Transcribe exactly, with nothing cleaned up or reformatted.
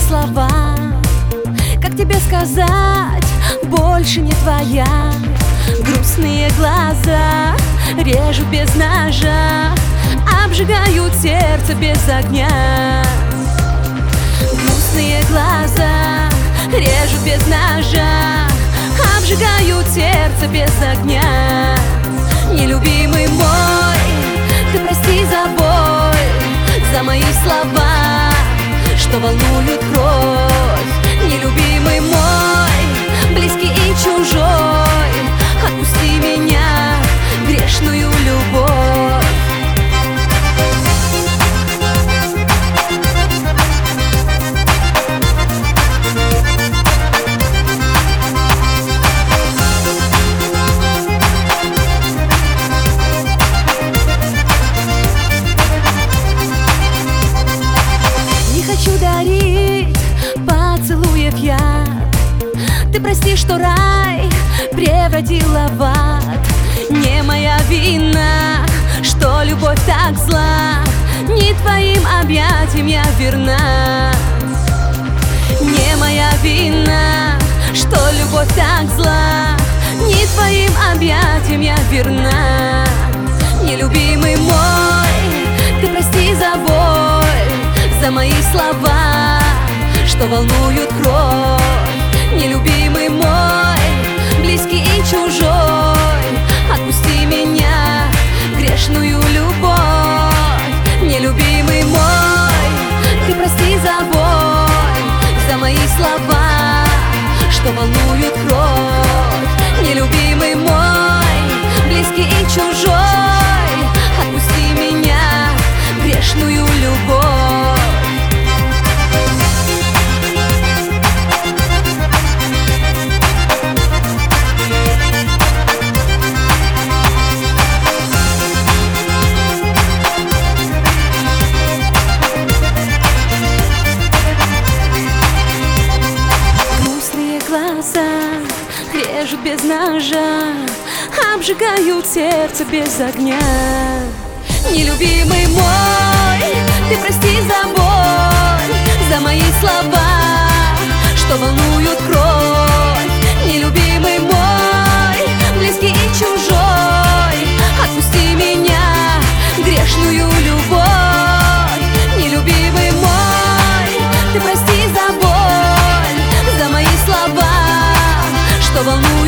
слова. Как тебе сказать, больше не твоя. Грустные глаза режут без ножа, обжигают сердце без огня. Грустные глаза режут без ножа, обжигают сердце без огня. Нелюбимый мой, ты прости за боль, за мои слова, что волнуют кровь. Нелюбимый мой, близкий и чужой, отпусти меня, грешную любовь. Хочу дарить поцелуев я. Ты прости, что рай превратила в ад. Не моя вина, что любовь так зла. Не твоим объятиям я верна. Не моя вина, что любовь так зла. Не твоим объятиям я верна. Нелюбимый мой, ты прости за боль, за мои слова, что волнуют кровь. Нелюбимый мой, близкий и чужой, отпусти меня, грешную любовь. Нелюбимый мой, ты прости за боль, за мои слова, что волнуют кровь. Нелюбимый мой, близкий и чужой, отпусти меня, грешную любовь. Режут без ножа, обжигают сердце без огня. Нелюбимый мой, ты прости за боль, за мои слова, что волнуют кровь. Нелюбимый мой, близкий и чужой, отпусти меня, грешную любовь. Нелюбимый мой, ты прости за боль, за мои слова, что волнует